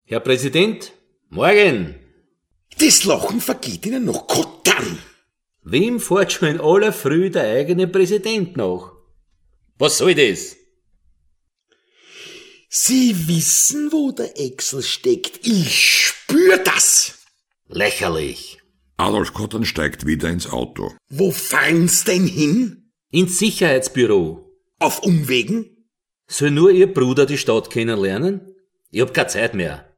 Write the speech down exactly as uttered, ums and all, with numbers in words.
Herr Präsident, morgen! Das Lachen vergeht Ihnen noch Kottan. Wem fährt schon in aller Früh der eigene Präsident nach? Was soll das? Sie wissen, wo der Excel steckt. Ich spür das. Lächerlich. Adolf Kottan steigt wieder ins Auto. Wo fahren's denn hin? Ins Sicherheitsbüro. Auf Umwegen? Soll nur Ihr Bruder die Stadt kennenlernen? Ich hab keine Zeit mehr.